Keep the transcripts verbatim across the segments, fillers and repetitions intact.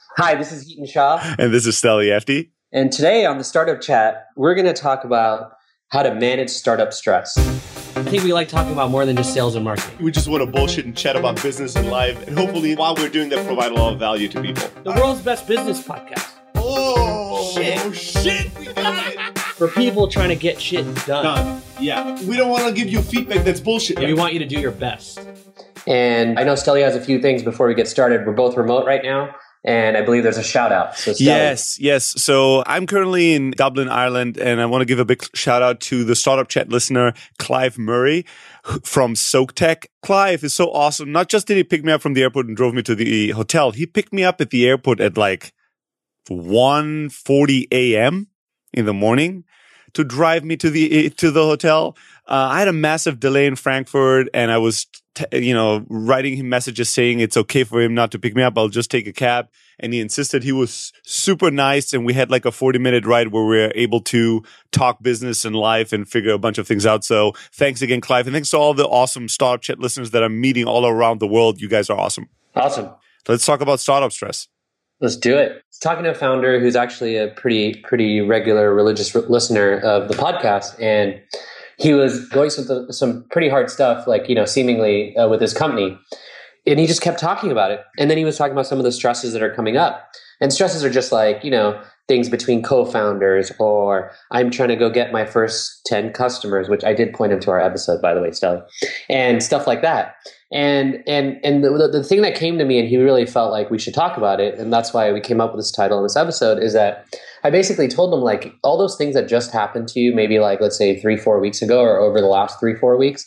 Hi, this is Heaton Shaw. And this is Steli Efti. And today on the Startup Chat, we're going to talk about how to manage startup stress. I think we like talking about more than just sales and marketing. We just want to bullshit and chat about business and life. And hopefully, while we're doing that, provide a lot of value to people. The world's best business podcast. Oh, shit. shit. We got it. For people trying to get shit done. Done. Yeah. We don't want to give you feedback that's bullshit. Yeah, we want you to do your best. And I know Steli has a few things before we get started. We're both remote right now. And I believe there's a shout out. So yes, yes. So I'm currently in Dublin, Ireland, and I want to give a big shout out to the Startup Chat listener, Clive Murray from SoakTech. Clive is so awesome. Not just did he pick me up from the airport and drove me to the hotel, he picked me up at the airport at like one forty a.m. in the morning to drive me to the to the hotel. Uh, I had a massive delay in Frankfurt, and I was, t- you know, writing him messages saying it's okay for him not to pick me up. I'll just take a cab. And he insisted. He was super nice, and we had like a forty minute ride where we were able to talk business and life and figure a bunch of things out. So thanks again, Clive. And thanks to all the awesome Startup Chat listeners that I'm meeting all around the world. You guys are awesome. Awesome. Let's talk about startup stress. Let's do it. Talking to a founder who's actually a pretty, pretty regular religious re- listener of the podcast. And he was going through some, some pretty hard stuff, like, you know, seemingly uh, with his company. And he just kept talking about it. And then he was talking about some of the stresses that are coming up. And stresses are just like, you know, things between co-founders, or I'm trying to go get my first ten customers, which I did point him to our episode, by the way, Steli, and stuff like that. And and and the, the thing that came to me, and he really felt like we should talk about it, and that's why we came up with this title in this episode, is that I basically told him, like, all those things that just happened to you, maybe like, let's say three, four weeks ago, or over the last three, four weeks,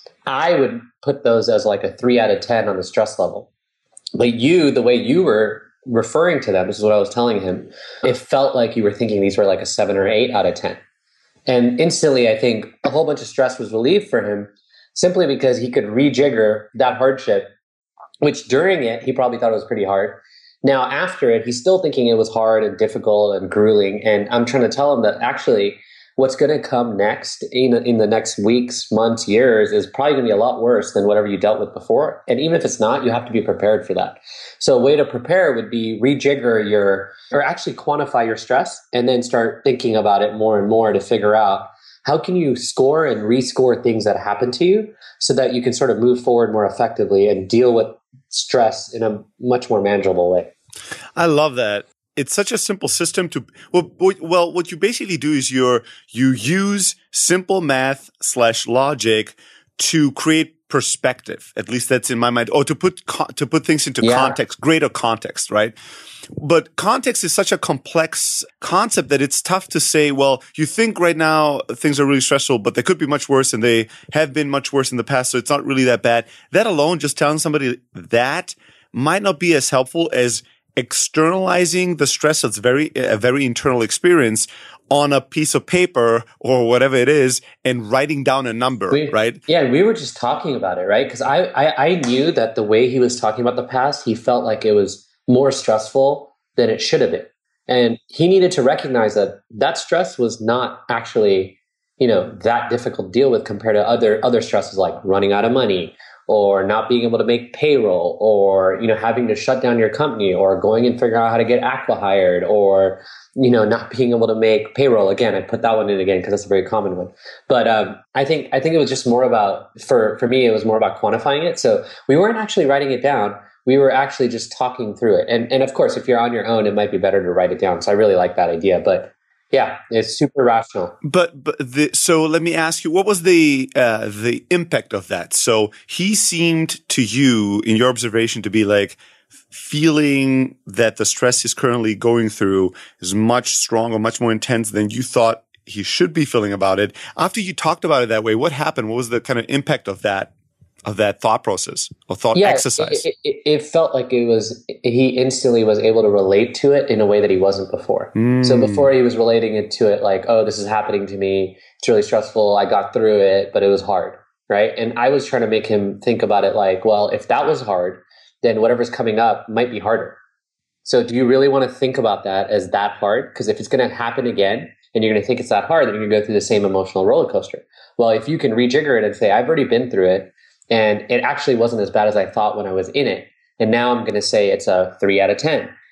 I would put those as like a three out of ten on the stress level. But you, the way you were referring to them, this is what I was telling him, it felt like you were thinking these were like a seven or eight out of ten. And instantly, I think a whole bunch of stress was relieved for him simply because he could rejigger that hardship, which during it, he probably thought it was pretty hard. Now, after it, he's still thinking it was hard and difficult and grueling. And I'm trying to tell him that actually what's going to come next in, in the next weeks, months, years is probably going to be a lot worse than whatever you dealt with before. And even if it's not, you have to be prepared for that. So a way to prepare would be rejigger your, or actually quantify your stress, and then start thinking about it more and more to figure out how can you score and rescore things that happen to you so that you can sort of move forward more effectively and deal with stress in a much more manageable way. I love that. It's such a simple system to, well, well, what you basically do is you're, you use simple math slash logic to create perspective. At least that's in my mind. Or to put, to put things into yeah. context, greater context, right? But context is such a complex concept that it's tough to say, well, you think right now things are really stressful, but they could be much worse, and they have been much worse in the past. So it's not really that bad. That alone, just telling somebody that might not be as helpful as externalizing the stress that's very a very internal experience on a piece of paper or whatever it is, and writing down a number, we, right? Yeah, we were just talking about it, right? Because I, I I knew that the way he was talking about the past, he felt like it was more stressful than it should have been, and he needed to recognize that that stress was not actually, you know, that difficult to deal with compared to other other stresses like running out of money, or not being able to make payroll, or, you know, having to shut down your company, or going and figuring out how to get acqui-hired, or, you know, not being able to make payroll. Again, I put that one in again because that's a very common one. But um, I think I think it was just more about, for, for me, it was more about quantifying it. So we weren't actually writing it down. We were actually just talking through it. And, and of course, if you're on your own, it might be better to write it down. So I really like that idea. But yeah, it's super rational. But but the, so let me ask you, what was the uh, the impact of that? So he seemed to you, in your observation, to be like feeling that the stress he's currently going through is much stronger, much more intense than you thought he should be feeling about it. After you talked about it that way, what happened? What was the kind of impact of that? Of that thought process or thought yeah, exercise? It, it, it felt like it was, he instantly was able to relate to it in a way that he wasn't before. Mm. So before he was relating it to it like, oh, this is happening to me. It's really stressful. I got through it, but it was hard. Right. And I was trying to make him think about it like, well, if that was hard, then whatever's coming up might be harder. So do you really want to think about that as that hard? Because if it's going to happen again and you're going to think it's that hard, then you're going to go through the same emotional roller coaster. Well, if you can rejigger it and say, I've already been through it, and it actually wasn't as bad as I thought when I was in it, and now I'm going to say it's a three out of ten.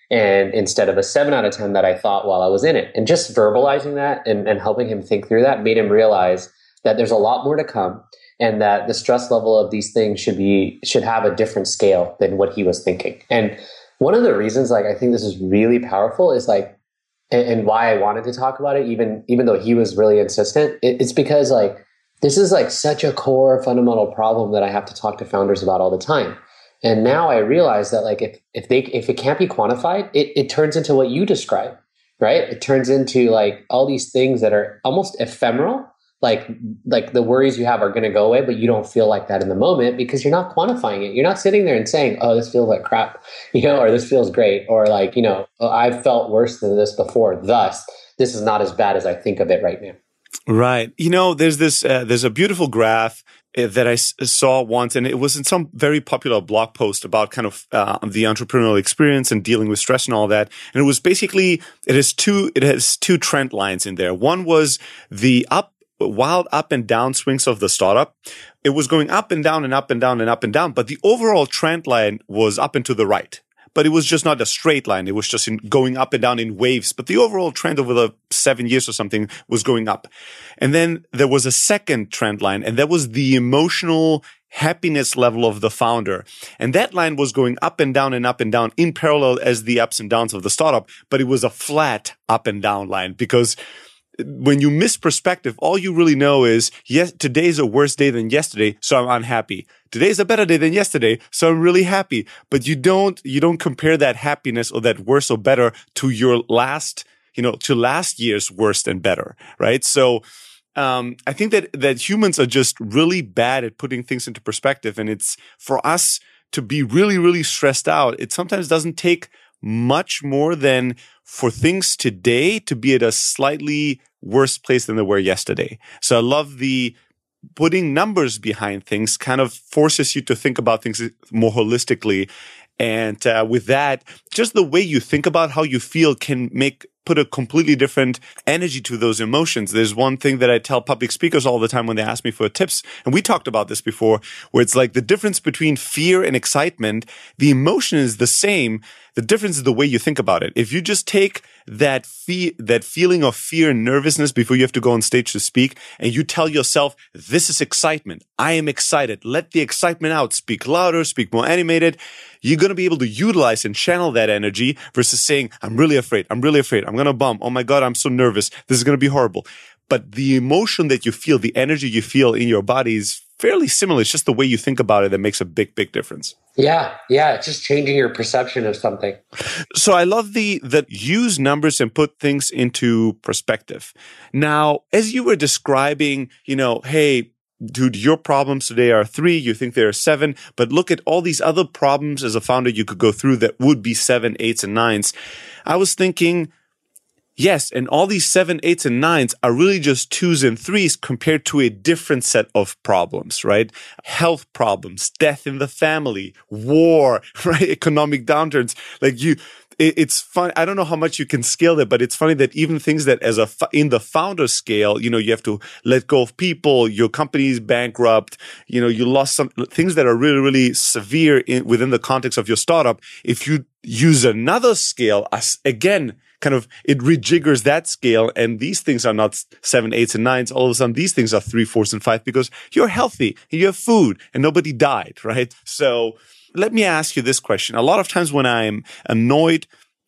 and instead of a seven out of ten that I thought while I was in it. And just verbalizing that and, and helping him think through that made him realize that there's a lot more to come, and that the stress level of these things should be should have a different scale than what he was thinking. And one of the reasons, like, I think this is really powerful is like, and, and why I wanted to talk about it, even even though he was really insistent, it, it's because like this is like such a core fundamental problem that I have to talk to founders about all the time. And now I realize that like if if they if it can't be quantified, it it turns into what you describe, right? It turns into like all these things that are almost ephemeral. Like, like the worries you have are going to go away, but you don't feel like that in the moment because you're not quantifying it. You're not sitting there and saying, oh, this feels like crap, you know, or this feels great, or like, you know, oh, I've felt worse than this before. Thus, this is not as bad as I think of it right now. Right. You know, there's this, uh, there's a beautiful graph uh, that I s- saw once, and it was in some very popular blog post about kind of uh, the entrepreneurial experience and dealing with stress and all that. And it was basically, it has two, it has two trend lines in there. One was the up wild up and down swings of the startup. It was going up and down and up and down and up and down, but the overall trend line was up and to the right. But it was just not a straight line. It was just in going up and down in waves. But the overall trend over the seven years or something was going up. And then there was a second trend line, and that was the emotional happiness level of the founder. And that line was going up and down and up and down in parallel as the ups and downs of the startup. But it was a flat up and down line, because when you miss perspective, all you really know is, yes, today's a worse day than yesterday, so I'm unhappy. Today's a better day than yesterday, so I'm really happy. But you don't, you don't compare that happiness or that worse or better to your last, you know, to last year's worst and better, right? So, um, I think that, that humans are just really bad at putting things into perspective. And it's for us to be really, really stressed out. It sometimes doesn't take much more than for things today to be at a slightly worse place than they were yesterday. So I love the putting numbers behind things kind of forces you to think about things more holistically. And uh, with that, just the way you think about how you feel can make put a completely different energy to those emotions. There's one thing that I tell public speakers all the time when they ask me for tips, and we talked about this before, where it's like the difference between fear and excitement, the emotion is the same. The difference is the way you think about it. If you just take that fe- that feeling of fear and nervousness before you have to go on stage to speak, and you tell yourself, this is excitement. I am excited. Let the excitement out. Speak louder, speak more animated. You're going to be able to utilize and channel that energy versus saying, I'm really afraid. I'm really afraid. I'm going to bump. Oh my God, I'm so nervous. This is going to be horrible. But the emotion that you feel, the energy you feel in your body is fairly similar. It's just the way you think about it that makes a big, big difference. Yeah. Yeah. It's just changing your perception of something. So I love the, that use numbers and put things into perspective. Now, as you were describing, you know, hey, dude, your problems today are three. You think there are seven, but look at all these other problems as a founder you could go through that would be seven, eights, and nines. I was thinking, yes, and all these seven, eights, and nines are really just twos and threes compared to a different set of problems, right? Health problems, death in the family, war, right? Economic downturns. Like you, it, it's fun. I don't know how much you can scale that, but it's funny that even things that as a, in the founder scale, you know, you have to let go of people, your company's bankrupt, you know, you lost some things that are really, really severe in, within the context of your startup. If you use another scale, as again, kind of, it rejiggers that scale. And these things are not seven, eights, and nines. All of a sudden, these things are three, fours, and five because you're healthy and you have food and nobody died, right? So let me ask you this question. A lot of times when I'm annoyed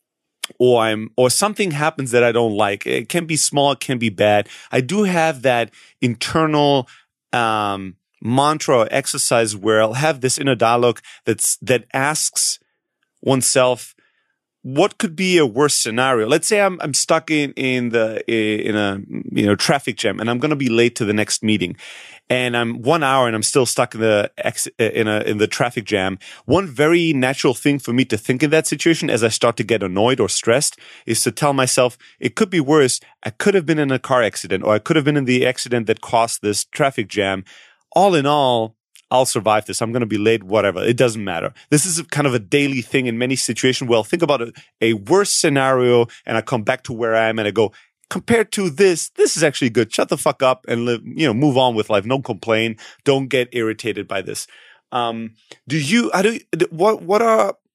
or I'm, or something happens that I don't like, it can be small, it can be bad. I do have that internal, um, mantra or exercise where I'll have this inner dialogue that's, that asks oneself, what could be a worse scenario? Let's say I'm I'm stuck in in the in a you know traffic jam and I'm going to be late to the next meeting, and I'm one hour and I'm still stuck in the ex, in a in the traffic jam. One very natural thing for me to think in that situation, as I start to get annoyed or stressed, is to tell myself it could be worse. I could have been in a car accident, or I could have been in the accident that caused this traffic jam. All in all, I'll survive this. I'm going to be late, whatever. It doesn't matter. This is kind of a daily thing in many situations. Well, think about a, a worse scenario and I come back to where I am and I go, compared to this, this is actually good. Shut the fuck up and live, you know, move on with life. Don't complain. Don't get irritated by this. Um, do you, I do, what, what are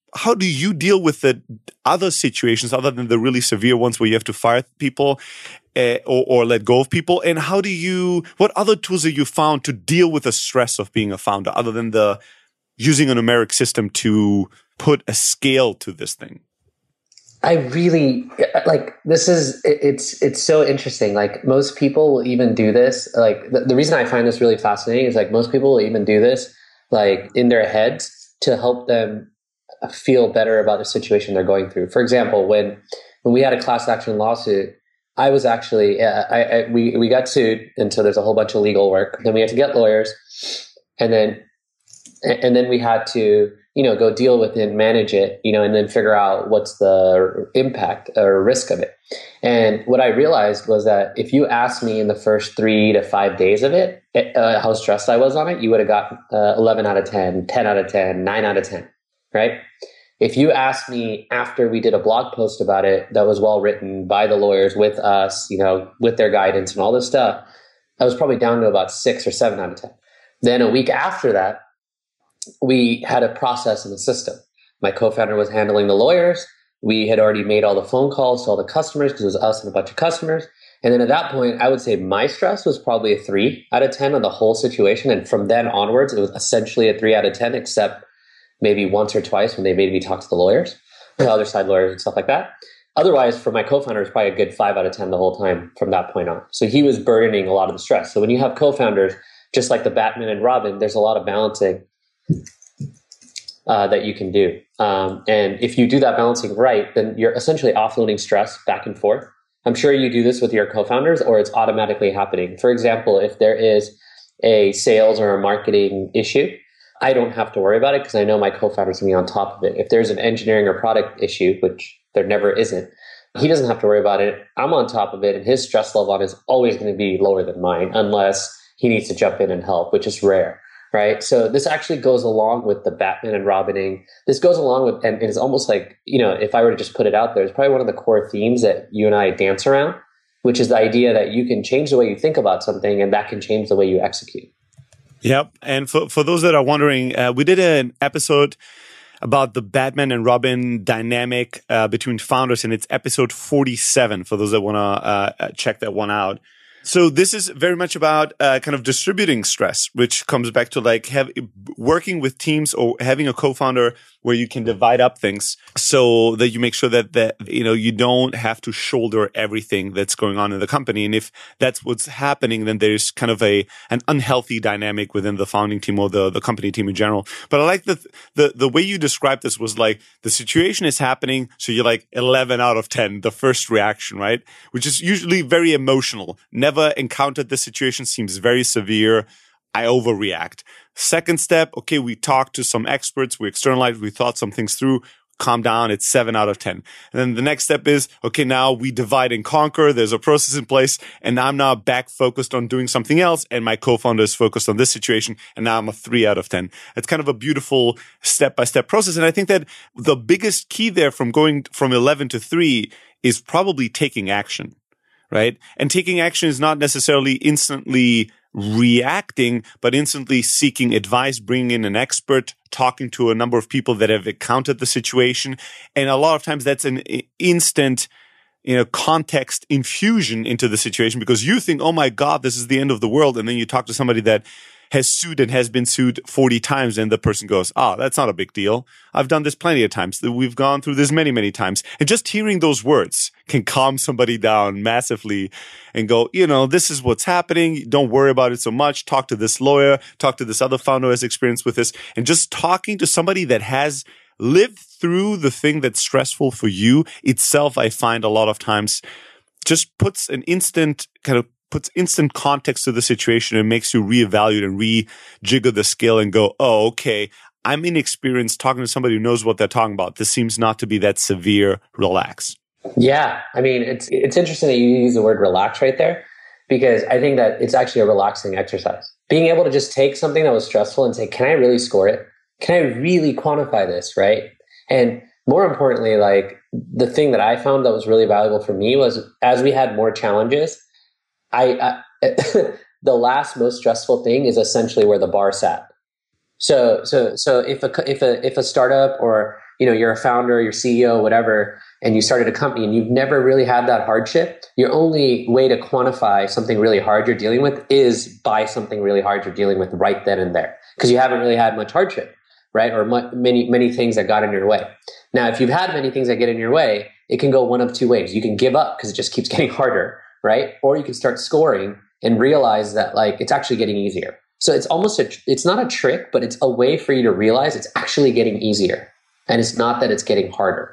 how do you deal with the other situations other than the really severe ones where you have to fire people uh, or, or let go of people? And how do you, what other tools have you found to deal with the stress of being a founder other than the using a numeric system to put a scale to this thing? I really like this is it's it's so interesting. Like most people will even do this. Like the, the reason I find this really fascinating is like most people will even do this like in their heads to help them feel better about the situation they're going through. For example, when when we had a class action lawsuit, I was actually uh, I, I we we got sued, and so there's a whole bunch of legal work. Then we had to get lawyers, and then and then we had to, you know, go deal with it and manage it, you know, and then figure out what's the impact or risk of it. And what I realized was that if you asked me in the first three to five days of it, uh, how stressed I was on it, you would have got uh, eleven out of ten, ten out of ten, nine out of ten, right? If you asked me after we did a blog post about it that was well written by the lawyers with us, you know, with their guidance and all this stuff, I was probably down to about six or seven out of ten. Then a week after that, we had a process in the system. My co-founder was handling the lawyers. We had already made all the phone calls to all the customers because it was us and a bunch of customers. And then at that point, I would say my stress was probably a three out of ten on the whole situation. And from then onwards, it was essentially a three out of ten, except maybe once or twice when they made me talk to the lawyers, the other side lawyers and stuff like that. Otherwise, for my co-founder, it was probably a good five out of ten the whole time from that point on. So he was burdening a lot of the stress. So when you have co-founders, just like the Batman and Robin, there's a lot of balancing Uh, that you can do. Um, and if you do that balancing right, then you're essentially offloading stress back and forth. I'm sure you do this with your co-founders or it's automatically happening. For example, if there is a sales or a marketing issue, I don't have to worry about it because I know my co-founder's going to be on top of it. If there's an engineering or product issue, which there never isn't, he doesn't have to worry about it. I'm on top of it, and his stress level on it is always going to be lower than mine unless he needs to jump in and help, which is rare. Right. So this actually goes along with the Batman and Robining. This goes along with, and it's almost like, you know, if I were to just put it out there, it's probably one of the core themes that you and I dance around, which is the idea that you can change the way you think about something and that can change the way you execute. Yep. And for, for those that are wondering, uh, we did an episode about the Batman and Robin dynamic uh, between founders, and it's episode forty-seven for those that want to uh, check that one out. So this is very much about uh, kind of distributing stress, which comes back to like have, working with teams or having a co-founder where you can divide up things so that you make sure that, that, you know, you don't have to shoulder everything that's going on in the company. And if that's what's happening, then there's kind of a, an unhealthy dynamic within the founding team or the, the company team in general. But I like the, the, the way you described this was like the situation is happening. So you're like eleven out of ten, the first reaction, right? Which is usually very emotional. Never encountered this situation, seems very severe. I overreact. Second step, okay, we talked to some experts, we externalized, we thought some things through, calm down, it's seven out of ten. And then the next step is, okay, now we divide and conquer, there's a process in place, and I'm now back focused on doing something else, and my co-founder is focused on this situation, and now I'm a three out of ten. It's kind of a beautiful step-by-step process, and I think that the biggest key there from going from eleven to three is probably taking action, right? And taking action is not necessarily instantly reacting, but instantly seeking advice, bringing in an expert, talking to a number of people that have encountered the situation. And a lot of times that's an instant, you know, context infusion into the situation because you think, oh my God, this is the end of the world. And then you talk to somebody that has sued and has been sued forty times. And the person goes, oh, that's not a big deal. I've done this plenty of times. We've gone through this many, many times. And just hearing those words can calm somebody down massively and go, you know, this is what's happening. Don't worry about it so much. Talk to this lawyer, talk to this other founder who has experience with this. And just talking to somebody that has lived through the thing that's stressful for you itself, I find a lot of times just puts an instant kind of puts instant context to the situation and makes you reevaluate and rejigger the scale and go, oh, okay, I'm inexperienced talking to somebody who knows what they're talking about. This seems not to be that severe. Relax. Yeah. I mean, it's, it's interesting that you use the word relax right there because I think that it's actually a relaxing exercise. Being able to just take something that was stressful and say, can I really score it? Can I really quantify this? Right. And more importantly, like the thing that I found that was really valuable for me was as we had more challenges, I, I the last most stressful thing is essentially where the bar sat. So, so, so if a if a if a startup or you know, you're a founder, you're C E O, whatever, and you started a company and you've never really had that hardship, your only way to quantify something really hard you're dealing with is by something really hard you're dealing with right then and there, because you haven't really had much hardship, right? Or mu- many, many things that got in your way. Now, if you've had many things that get in your way, it can go one of two ways. You can give up because it just keeps getting harder, right? Or you can start scoring and realize that like it's actually getting easier. So it's almost a, it's not a trick, but it's a way for you to realize it's actually getting easier. And it's not that it's getting harder.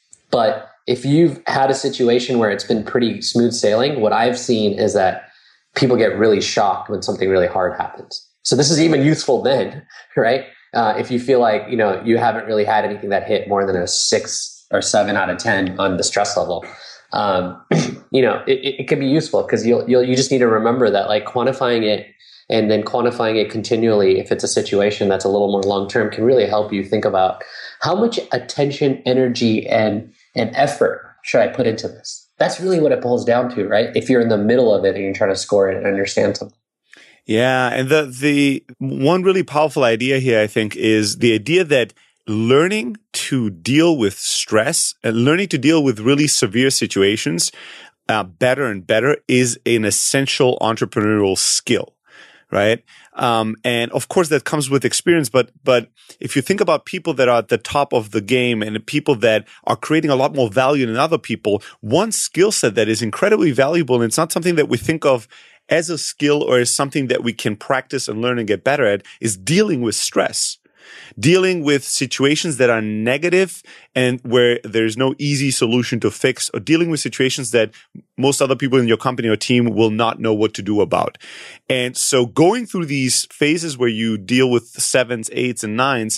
But if you've had a situation where it's been pretty smooth sailing, what I've seen is that people get really shocked when something really hard happens. So this is even useful then, right? Uh, if you feel like, you know, you haven't really had anything that hit more than a six or seven out of ten on the stress level, um, you know, it, it can be useful because you'll, you'll, you just need to remember that like quantifying it and then quantifying it continually, if it's a situation that's a little more long-term, can really help you think about how much attention, energy, and, and effort should I put into this? That's really what it boils down to, right? If you're in the middle of it and you're trying to score it and understand something. Yeah. And the, the one really powerful idea here, I think, is the idea that learning to deal with stress and learning to deal with really severe situations uh, better and better is an essential entrepreneurial skill. Right. Um, and of course that comes with experience, but, but if you think about people that are at the top of the game and people that are creating a lot more value than other people, one skill set that is incredibly valuable, and it's not something that we think of as a skill or as something that we can practice and learn and get better at, is dealing with stress. Dealing with situations that are negative and where there's no easy solution to fix, or dealing with situations that most other people in your company or team will not know what to do about. And so going through these phases where you deal with sevens, eights, and nines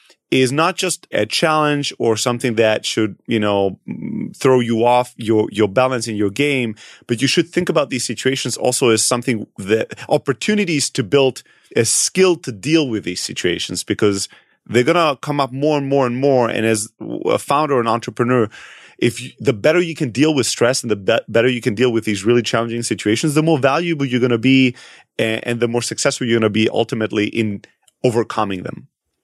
is not just a challenge or something that should, you know, throw you off your, your balance in your game, but you should think about these situations also as something that opportunities to build a skill to deal with these situations, because they're going to come up more and more and more. And as a founder or an entrepreneur, if you, the better you can deal with stress and the be- better you can deal with these really challenging situations, the more valuable you're going to be and, and the more successful you're going to be ultimately in overcoming them.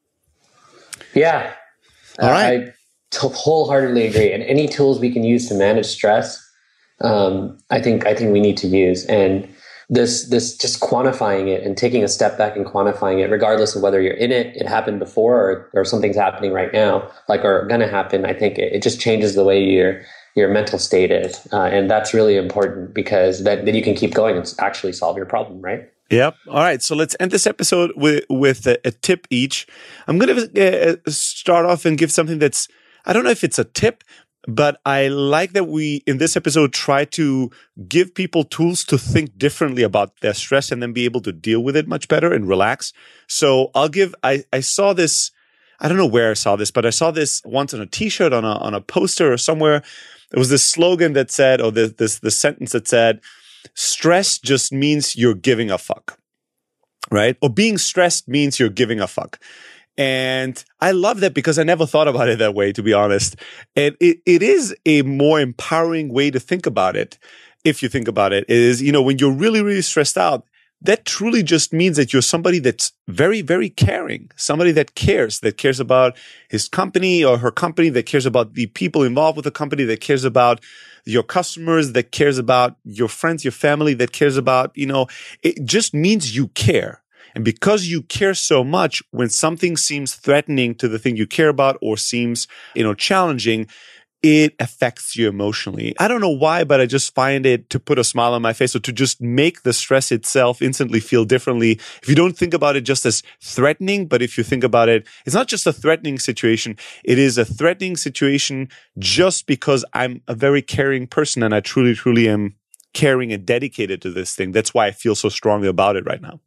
Yeah. All right. I t- wholeheartedly agree. And any tools we can use to manage stress, um, I think, I think we need to use. And this, this just quantifying it and taking a step back and quantifying it, regardless of whether you're in it, it happened before, or, or something's happening right now, like, or going to happen. I think it, it just changes the way your, your mental state is. Uh, and that's really important, because that, then you can keep going and actually solve your problem, right? Yep. All right. So let's end this episode with, with a, a tip each. I'm going to uh, start off and give something that's, I don't know if it's a tip, but I like that we, in this episode, try to give people tools to think differently about their stress and then be able to deal with it much better and relax. So I'll give, I, I saw this, I don't know where I saw this, but I saw this once on a t-shirt, on a, on a poster or somewhere. It was this slogan that said, or this, this, this sentence that said, stress just means you're giving a fuck, right? Or being stressed means you're giving a fuck. And I love that, because I never thought about it that way, to be honest. And it, it is a more empowering way to think about it. If you think about it, is, you know, when you're really, really stressed out, that truly just means that you're somebody that's very, very caring, somebody that cares, that cares about his company or her company, that cares about the people involved with the company, that cares about your customers, that cares about your friends, your family, that cares about, you know, it just means you care. And because you care so much, when something seems threatening to the thing you care about or seems, you know, challenging, it affects you emotionally. I don't know why, but I just find it to put a smile on my face, or to just make the stress itself instantly feel differently. If you don't think about it just as threatening, but if you think about it, it's not just a threatening situation. It is a threatening situation just because I'm a very caring person and I truly, truly am caring and dedicated to this thing. That's why I feel so strongly about it right now.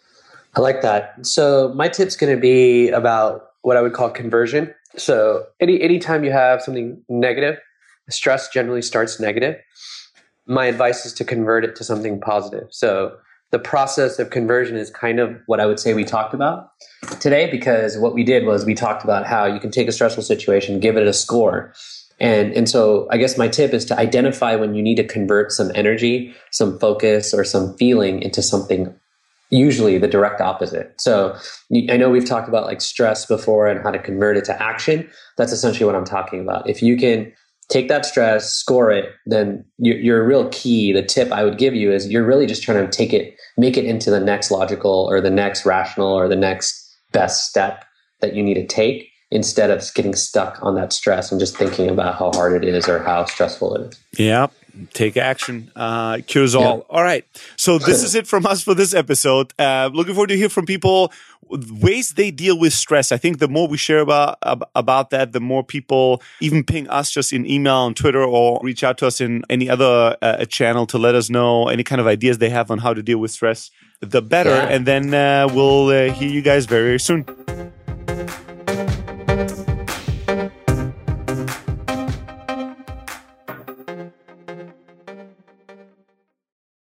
I like that. So my tip's going to be about what I would call conversion. So any anytime you have something negative, stress generally starts negative. My advice is to convert it to something positive. So the process of conversion is kind of what I would say we talked about today, because what we did was we talked about how you can take a stressful situation, give it a score. And, and so I guess my tip is to identify when you need to convert some energy, some focus, or some feeling into something usually the direct opposite. So I know we've talked about like stress before and how to convert it to action. That's essentially what I'm talking about. If you can take that stress, score it, then your, your real key, the tip I would give you is you're really just trying to take it, make it into the next logical or the next rational or the next best step that you need to take, instead of getting stuck on that stress and just thinking about how hard it is or how stressful it is. Yeah. Take action. Uh, cures all. Yeah. All right. So this is it from us for this episode. Uh, looking forward to hear from people ways they deal with stress. I think the more we share about about that, the more people even ping us just in email, on Twitter, or reach out to us in any other uh, channel to let us know any kind of ideas they have on how to deal with stress, the better. Yeah. And then uh, we'll uh, hear you guys very soon.